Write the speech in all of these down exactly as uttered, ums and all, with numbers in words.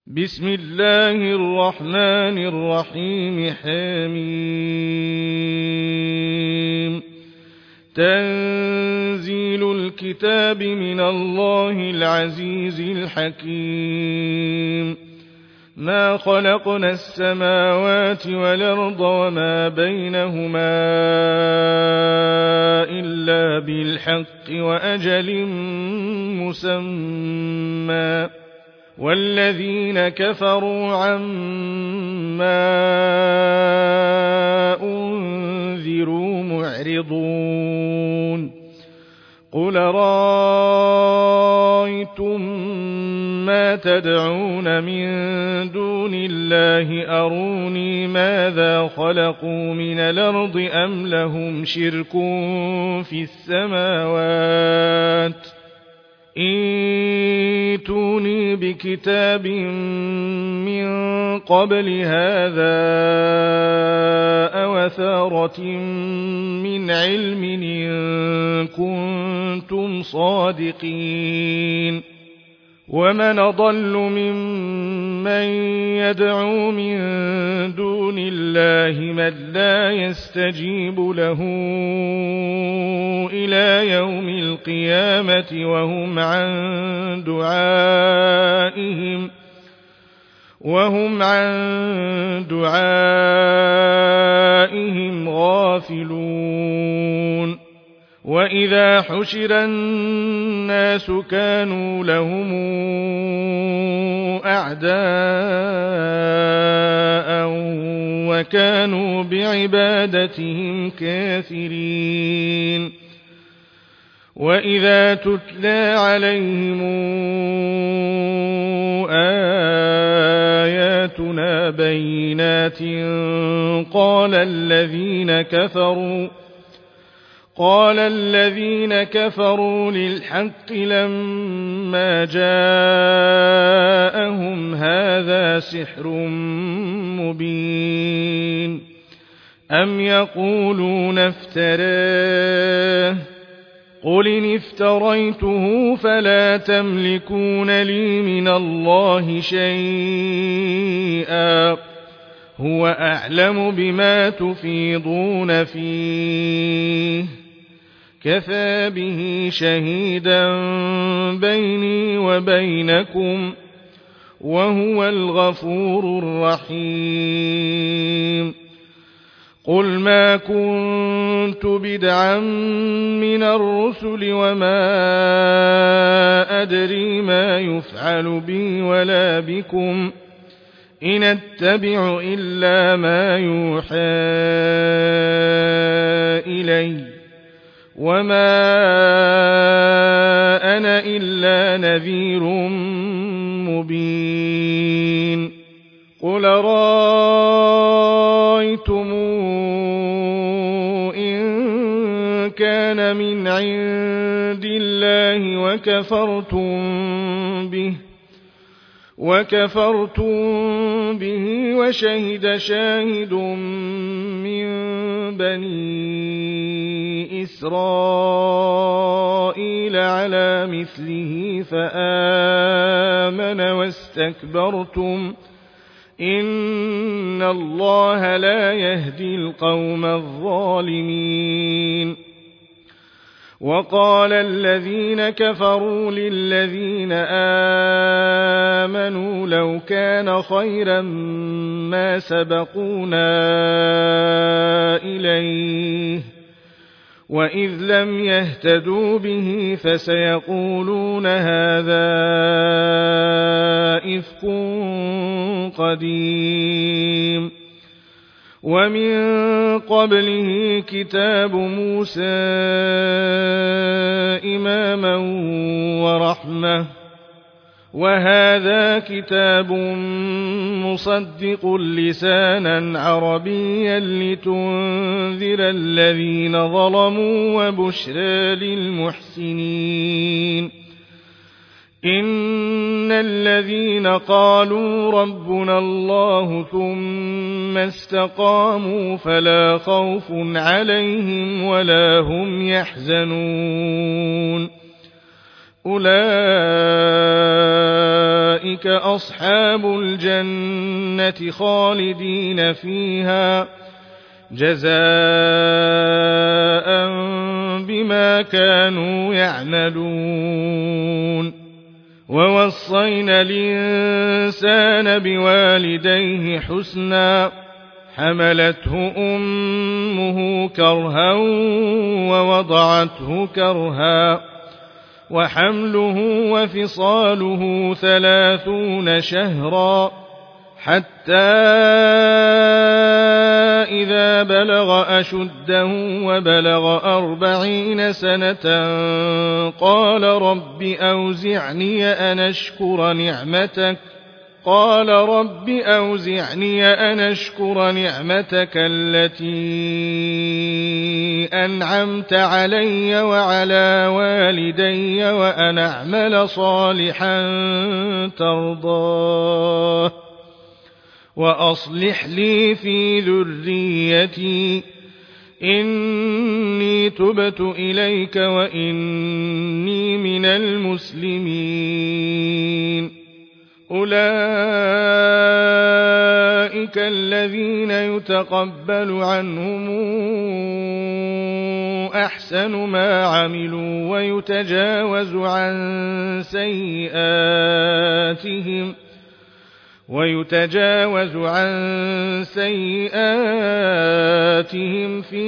بسم الله الرحمن الرحيم. حميم. تنزيل الكتاب من الله العزيز الحكيم. ما خلقنا السماوات والأرض وما بينهما إلا بالحق وأجل مسمى، والذين كفروا عما أنذروا معرضون. قل رأيتم ما تدعون من دون الله أروني ماذا خلقوا من الأرض أم لهم شرك في السماوات، ائتوني بكتاب من قبل هذا أو أثارة من علم إن كنتم صادقين. ومن أضل ممن يدعو من دون الله من لا يستجيب له إلى يوم القيامة وهم عن دعائهم وهم عن دعائهم غافلون. وإذا حشر الناس كانوا لهم أعداء وكانوا بعبادتهم كافرين. وإذا تتلى عليهم آياتنا بينات قال الذين كفروا قال الذين كفروا للحق لما جاءهم هذا سحر مبين. أم يقولون افتراه، قل إن افتريته فلا تملكون لي من الله شيئا، هو أعلم بما تفيضون فيه، كفى به شهيدا بيني وبينكم وهو الغفور الرحيم. قل ما كنت بدعا من الرسل وما أدري ما يفعل بي ولا بكم، إن أتبع إلا ما يوحى إلي وما أنا إلا نذير مبين. قل رأيتم إن كان من عند الله وكفرتم به وكفرتم به وشهد شاهد من بني إسرائيل على مثله فآمن واستكبرتم، إن الله لا يهدي القوم الظالمين. وقال الذين كفروا للذين آمنوا لو كان خيرا ما سبقونا إليه، وإذ لم يهتدوا به فسيقولون هذا إفك قديم. ومن قبله كتاب موسى إماما ورحمة، وهذا كتاب مصدق لسانا عربيا لتنذر الذين ظلموا وبشرى للمحسنين. إن الذين قالوا ربنا الله ثم استقاموا فلا خوف عليهم ولا هم يحزنون. أولئك أصحاب الجنة خالدين فيها جزاء بما كانوا يعملون ووصينا الإنسان بوالديه حسنا حملته أمه كرها ووضعته كرها وحمله وفصاله ثلاثون شهرا حتى إذا بلغ أشده وبلغ أربعين سنة قال رب أوزعني أن أشكر نعمتك قال رب أوزعني أن أشكر نعمتك التي أنعمت علي وعلى والدي وأن أعمل صالحا ترضاه وأصلح لي في ذريتي إني تبت إليك وإني من المسلمين أولئك الذين يتقبل عنهم أحسن ما عملوا ويتجاوز عن سيئاتهم ويتجاوز عن سيئاتهم في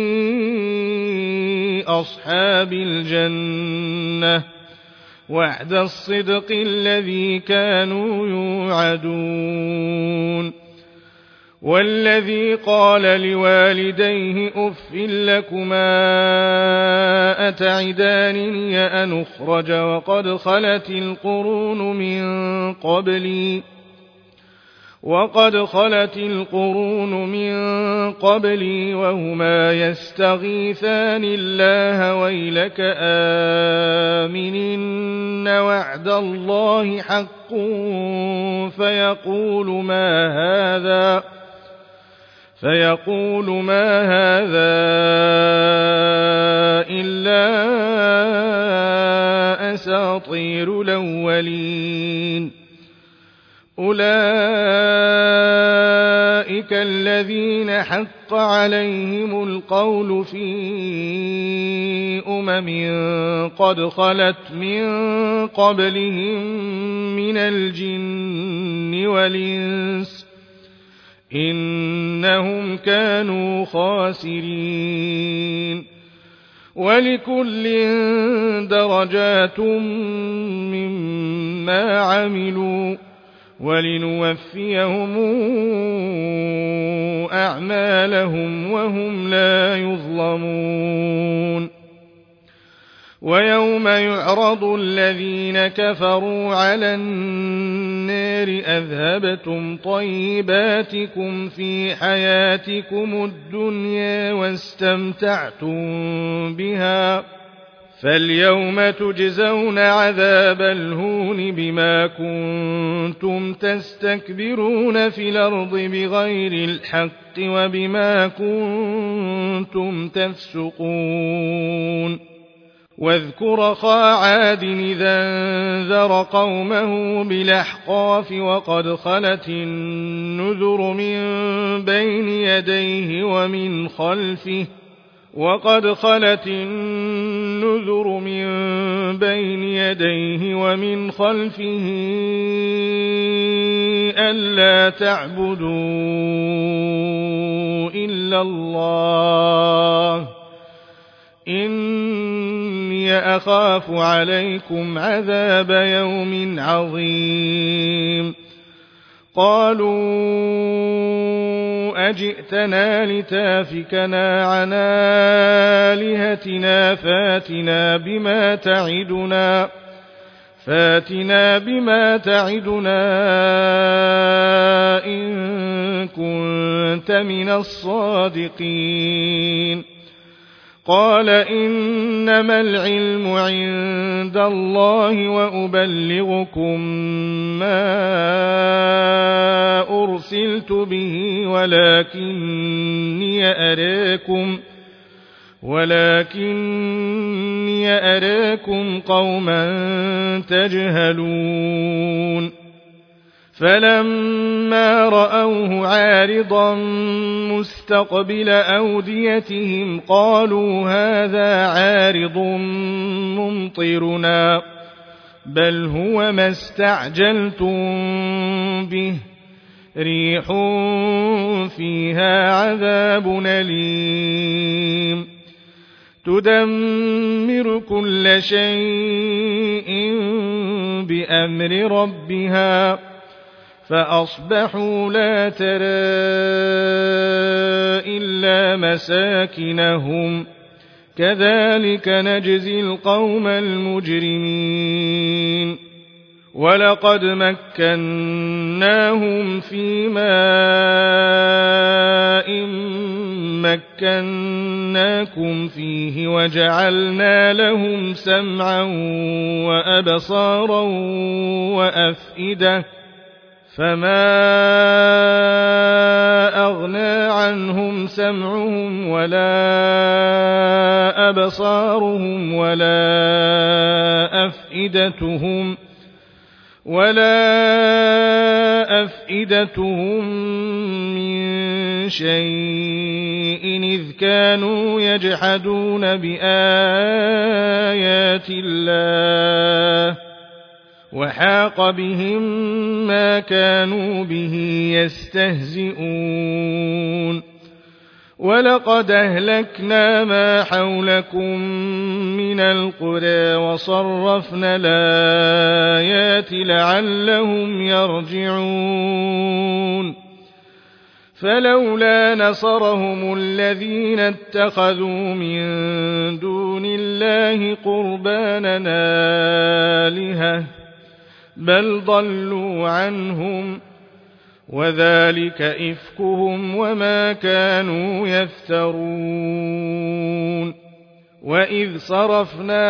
أصحاب الجنة وعد الصدق الذي كانوا يوعدون والذي قال لوالديه أف لكما أتعدانني أن أخرج وقد خلت القرون من قبلي وقد خلت القرون من قبلي وهما يستغيثان الله ويلك آمنن وعد الله حق فيقول ما هذا فيقول ما هذا إلا أساطير الأولين أولئك الذين حق عليهم القول في أمم قد خلت من قبلهم من الجن والإنس إنهم كانوا خاسرين ولكل درجات مما عملوا ولنوفيهم أعمالهم وهم لا يظلمون ويوم يعرض الذين كفروا على النار أذهبتم طيباتكم في حياتكم الدنيا واستمتعتم بها فاليوم تجزون عذاب الهون بما كنتم تستكبرون في الأرض بغير الحق وبما كنتم تفسقون واذكر أخا عاد إذا انذر قومه بالأحقاف وقد خلت النذر من بين يديه ومن خلفه وقد خلت النذر من بين يديه ومن خلفه ألا تعبدوا إلا الله إني أخاف عليكم عذاب يوم عظيم قالوا أجئتنا لتافكنا عن آلهتنا فاتنا بما تعدنا فاتنا بما تعدنا إن كنت من الصادقين قال إنما العلم عند الله وأبلغكم ما أرسلت به ولكني أراكم ولكني أراكم قوما تجهلون فلما رأوه عارضا مستقبل أوديتهم قالوا هذا عارض ممطرنا بل هو ما استعجلتم به ريح فيها عذاب أليم تدمر كل شيء بأمر ربها فأصبحوا لا ترى إلا مساكنهم كذلك نجزي القوم المجرمين ولقد مكناهم في ماء مكناكم فيه وجعلنا لهم سمعا وأبصارا وأفئدة فما أغنى عنهم سمعهم ولا أبصارهم ولا أفئدتهم ولا أفئدتهم من شيء إذ كانوا يجحدون بآيات الله وحاق بهم ما كانوا به يستهزئون ولقد أهلكنا ما حولكم من القرى وصرفنا الآيات لعلهم يرجعون فلولا نصرهم الذين اتخذوا من دون الله قربانا آلهة بل ضلوا عنهم وذلك إفكهم وما كانوا يفترون وإذ صرفنا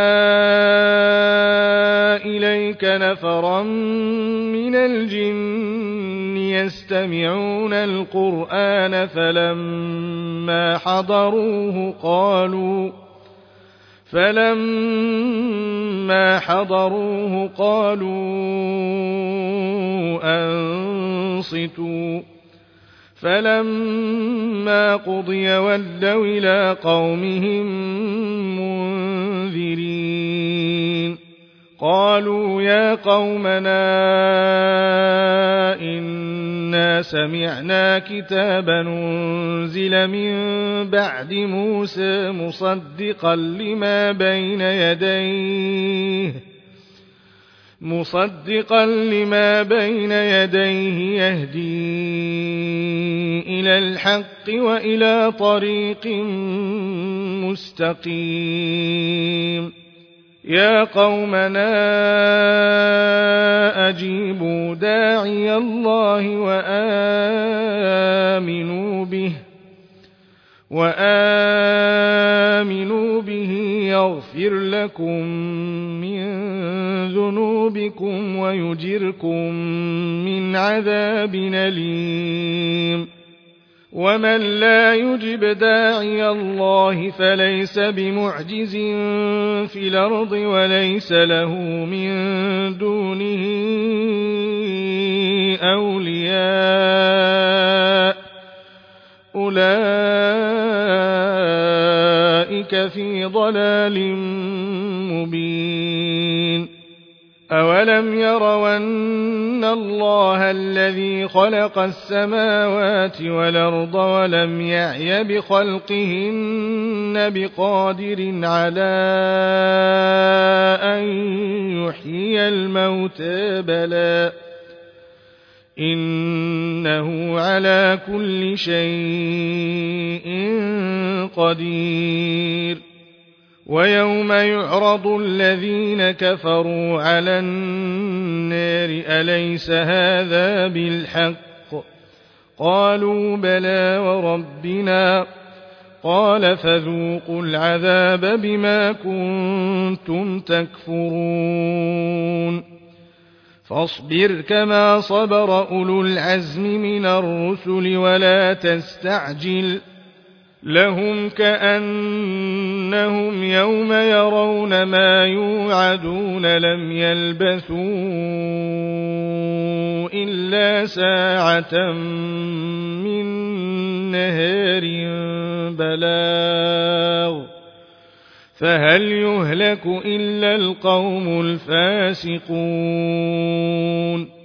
إليك نفرا من الجن يستمعون القرآن فلما حضروه قالوا فلما حضروه قالوا أنصتوا فلما قضي ولوا إلى قومهم منذرين قالوا يا قومنا إنا سمعنا كتابا أنزل من بعد موسى مصدقا لما بين يديه مصدقا لما بين يديه يهدي إلى الحق وإلى طريق مستقيم يا قومنا أجيبوا داعي الله وآمنوا به وآمنوا به يغفر لكم من ذنوبكم ويجركم من عذاب أليم ومن لا يجب داعي الله فليس بمعجز في الأرض وليس له من دونه أولياء أولئك في ضلال مبين أولم يروا أن الله الذي خلق السماوات والأرض ولم يعي بخلقهن بقادر على أن يحيي الموتى بلى إنه على كل شيء قدير ويوم يعرض الذين كفروا على النار أليس هذا بالحق قالوا بلى وربنا قال فذوقوا العذاب بما كنتم تكفرون فاصبر كما صبر أولو العزم من الرسل ولا تستعجل لهم كأنهم يوم يرون ما يوعدون لم يلبثوا إلا ساعة من نهار بلاغ فهل يهلك إلا القوم الفاسقون